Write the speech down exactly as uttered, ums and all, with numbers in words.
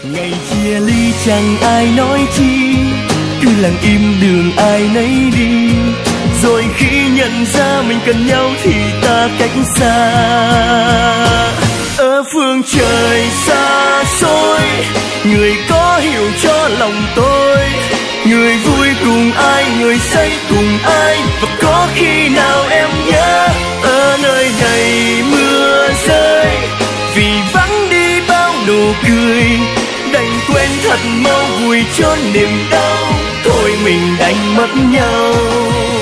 Ngày chia ly chẳng ai nói chi, cứ lặng im đường ai nấy đi. Rồi khi nhận ra mình cần nhau thì ta cách xa. Ở phương trời xa xôi, người có hiểu cho lòng tôi. Người vui cùng ai, người say cùng ai. Và có khi nào em nhớ ở nơi này mưa rơi, vì vắng đi bao nụ cười. Đành quên thật mau vùi chôn niềm đau, thôi mình đành mất nhau.